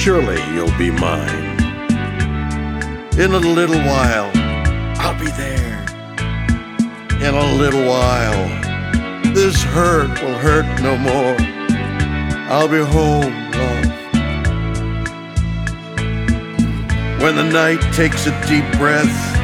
surely you'll be mine. In a little while, I'll be there. In a little while, this hurt will hurt no more. I'll be home, love. When the night takes a deep breath